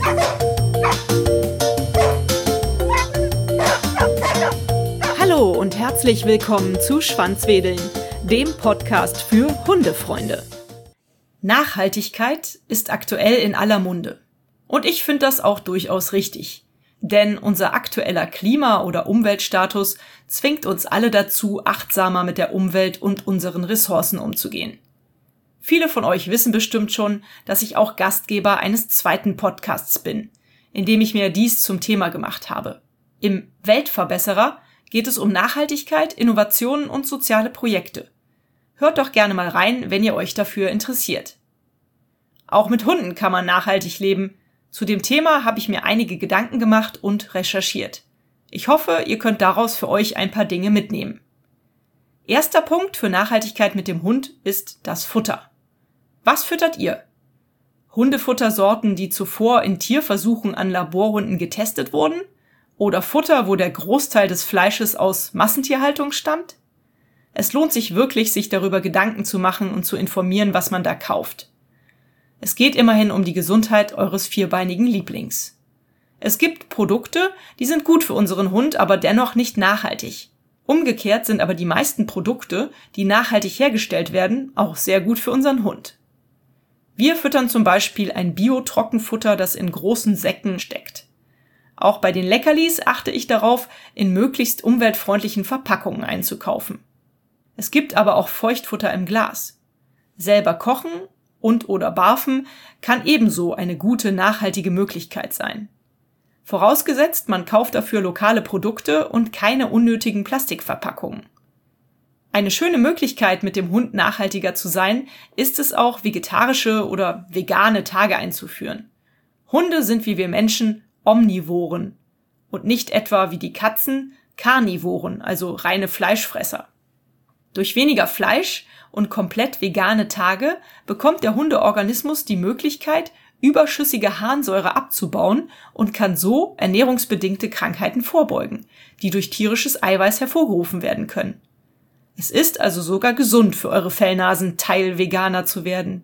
Hallo und herzlich willkommen zu Schwanzwedeln, dem Podcast für Hundefreunde. Nachhaltigkeit ist aktuell in aller Munde. Und ich finde das auch durchaus richtig. Denn unser aktueller Klima- oder Umweltstatus zwingt uns alle dazu, achtsamer mit der Umwelt und unseren Ressourcen umzugehen. Viele von euch wissen bestimmt schon, dass ich auch Gastgeber eines zweiten Podcasts bin, in dem ich mir dies zum Thema gemacht habe. Im Weltverbesserer geht es um Nachhaltigkeit, Innovationen und soziale Projekte. Hört doch gerne mal rein, wenn ihr euch dafür interessiert. Auch mit Hunden kann man nachhaltig leben. Zu dem Thema habe ich mir einige Gedanken gemacht und recherchiert. Ich hoffe, ihr könnt daraus für euch ein paar Dinge mitnehmen. Erster Punkt für Nachhaltigkeit mit dem Hund ist das Futter. Was füttert ihr? Hundefuttersorten, die zuvor in Tierversuchen an Laborhunden getestet wurden? Oder Futter, wo der Großteil des Fleisches aus Massentierhaltung stammt? Es lohnt sich wirklich, sich darüber Gedanken zu machen und zu informieren, was man da kauft. Es geht immerhin um die Gesundheit eures vierbeinigen Lieblings. Es gibt Produkte, die sind gut für unseren Hund, aber dennoch nicht nachhaltig. Umgekehrt sind aber die meisten Produkte, die nachhaltig hergestellt werden, auch sehr gut für unseren Hund. Wir füttern zum Beispiel ein Bio-Trockenfutter, das in großen Säcken steckt. Auch bei den Leckerlis achte ich darauf, in möglichst umweltfreundlichen Verpackungen einzukaufen. Es gibt aber auch Feuchtfutter im Glas. Selber kochen und/oder barfen kann ebenso eine gute, nachhaltige Möglichkeit sein. Vorausgesetzt, man kauft dafür lokale Produkte und keine unnötigen Plastikverpackungen. Eine schöne Möglichkeit, mit dem Hund nachhaltiger zu sein, ist es auch, vegetarische oder vegane Tage einzuführen. Hunde sind wie wir Menschen Omnivoren und nicht etwa wie die Katzen Karnivoren, also reine Fleischfresser. Durch weniger Fleisch und komplett vegane Tage bekommt der Hundeorganismus die Möglichkeit, überschüssige Harnsäure abzubauen und kann so ernährungsbedingte Krankheiten vorbeugen, die durch tierisches Eiweiß hervorgerufen werden können. Es ist also sogar gesund für eure Fellnasen, Teil-Veganer zu werden.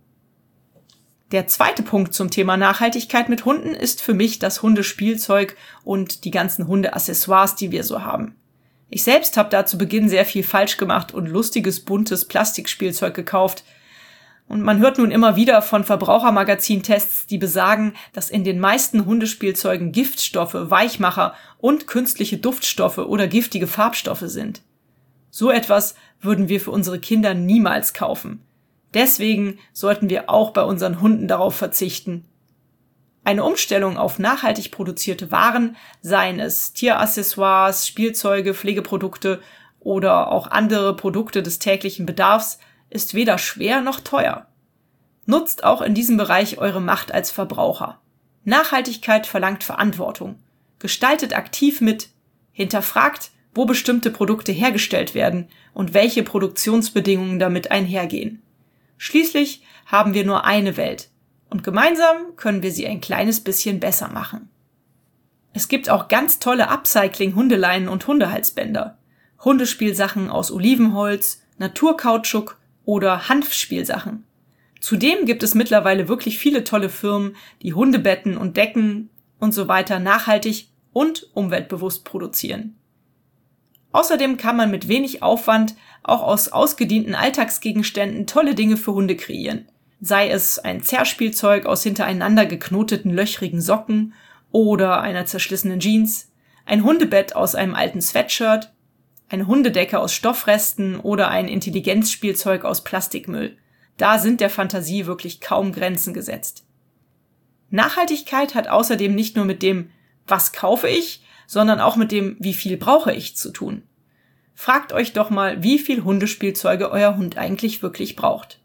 Der zweite Punkt zum Thema Nachhaltigkeit mit Hunden ist für mich das Hundespielzeug und die ganzen Hundeaccessoires, die wir so haben. Ich selbst habe da zu Beginn sehr viel falsch gemacht und lustiges, buntes Plastikspielzeug gekauft. Und man hört nun immer wieder von Verbrauchermagazin-Tests, die besagen, dass in den meisten Hundespielzeugen Giftstoffe, Weichmacher und künstliche Duftstoffe oder giftige Farbstoffe sind. So etwas würden wir für unsere Kinder niemals kaufen. Deswegen sollten wir auch bei unseren Hunden darauf verzichten. Eine Umstellung auf nachhaltig produzierte Waren, seien es Tieraccessoires, Spielzeuge, Pflegeprodukte oder auch andere Produkte des täglichen Bedarfs, ist weder schwer noch teuer. Nutzt auch in diesem Bereich eure Macht als Verbraucher. Nachhaltigkeit verlangt Verantwortung. Gestaltet aktiv mit, hinterfragt, wo bestimmte Produkte hergestellt werden und welche Produktionsbedingungen damit einhergehen. Schließlich haben wir nur eine Welt und gemeinsam können wir sie ein kleines bisschen besser machen. Es gibt auch ganz tolle Upcycling-Hundeleinen und Hundehalsbänder, Hundespielsachen aus Olivenholz, Naturkautschuk oder Hanfspielsachen. Zudem gibt es mittlerweile wirklich viele tolle Firmen, die Hundebetten und Decken und so weiter nachhaltig und umweltbewusst produzieren. Außerdem kann man mit wenig Aufwand auch aus ausgedienten Alltagsgegenständen tolle Dinge für Hunde kreieren. Sei es ein Zerrspielzeug aus hintereinander geknoteten löchrigen Socken oder einer zerschlissenen Jeans, ein Hundebett aus einem alten Sweatshirt, eine Hundedecke aus Stoffresten oder ein Intelligenzspielzeug aus Plastikmüll. Da sind der Fantasie wirklich kaum Grenzen gesetzt. Nachhaltigkeit hat außerdem nicht nur mit dem „Was kaufe ich?", sondern auch mit dem „Wie viel brauche ich?" zu tun. Fragt euch doch mal, wie viel Hundespielzeuge euer Hund eigentlich wirklich braucht.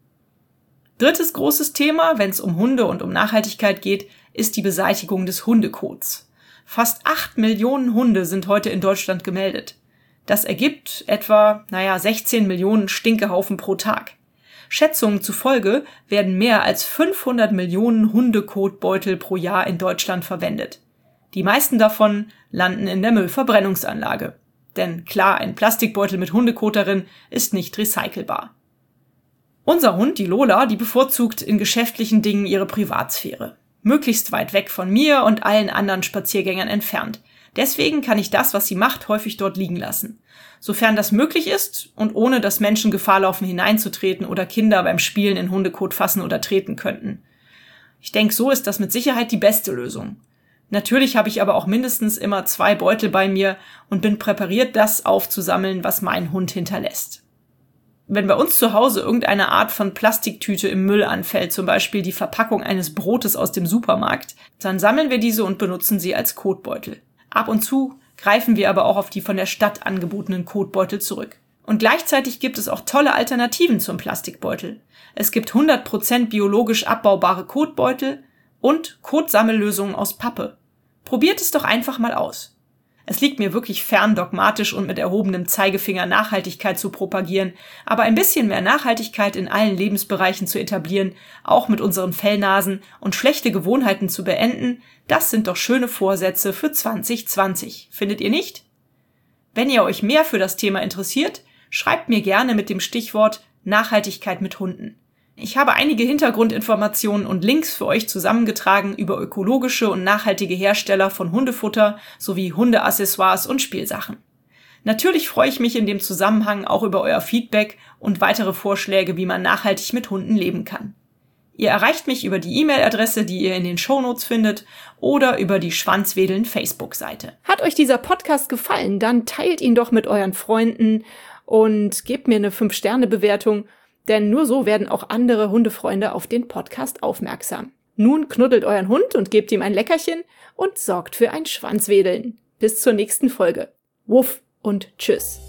Drittes großes Thema, wenn es um Hunde und um Nachhaltigkeit geht, ist die Beseitigung des Hundekots. Fast 8 Millionen Hunde sind heute in Deutschland gemeldet. Das ergibt etwa, 16 Millionen Stinkehaufen pro Tag. Schätzungen zufolge werden mehr als 500 Millionen Hundekotbeutel pro Jahr in Deutschland verwendet. Die meisten davon landen in der Müllverbrennungsanlage. Denn klar, ein Plastikbeutel mit Hundekot darin ist nicht recycelbar. Unser Hund, die Lola, die bevorzugt in geschäftlichen Dingen ihre Privatsphäre. möglichst weit weg von mir und allen anderen Spaziergängern entfernt. Deswegen kann ich das, was sie macht, häufig dort liegen lassen. Sofern das möglich ist und ohne dass Menschen Gefahr laufen, hineinzutreten oder Kinder beim Spielen in Hundekot fassen oder treten könnten. Ich denke, so ist das mit Sicherheit die beste Lösung. Natürlich habe ich aber auch mindestens immer 2 Beutel bei mir und bin präpariert, das aufzusammeln, was mein Hund hinterlässt. Wenn bei uns zu Hause irgendeine Art von Plastiktüte im Müll anfällt, zum Beispiel die Verpackung eines Brotes aus dem Supermarkt, dann sammeln wir diese und benutzen sie als Kotbeutel. Ab und zu greifen wir aber auch auf die von der Stadt angebotenen Kotbeutel zurück. Und gleichzeitig gibt es auch tolle Alternativen zum Plastikbeutel. Es gibt 100% biologisch abbaubare Kotbeutel und Kotsammellösungen aus Pappe. Probiert es doch einfach mal aus. Es liegt mir wirklich fern, dogmatisch und mit erhobenem Zeigefinger Nachhaltigkeit zu propagieren, aber ein bisschen mehr Nachhaltigkeit in allen Lebensbereichen zu etablieren, auch mit unseren Fellnasen und schlechte Gewohnheiten zu beenden, das sind doch schöne Vorsätze für 2020. Findet ihr nicht? Wenn ihr euch mehr für das Thema interessiert, schreibt mir gerne mit dem Stichwort Nachhaltigkeit mit Hunden. Ich habe einige Hintergrundinformationen und Links für euch zusammengetragen über ökologische und nachhaltige Hersteller von Hundefutter sowie Hundeaccessoires und Spielsachen. Natürlich freue ich mich in dem Zusammenhang auch über euer Feedback und weitere Vorschläge, wie man nachhaltig mit Hunden leben kann. Ihr erreicht mich über die E-Mail-Adresse, die ihr in den Shownotes findet, oder über die Schwanzwedeln Facebook-Seite. Hat euch dieser Podcast gefallen, dann teilt ihn doch mit euren Freunden und gebt mir eine 5-Sterne-Bewertung, denn nur so werden auch andere Hundefreunde auf den Podcast aufmerksam. Nun knuddelt euren Hund und gebt ihm ein Leckerchen und sorgt für ein Schwanzwedeln. Bis zur nächsten Folge. Wuff und tschüss.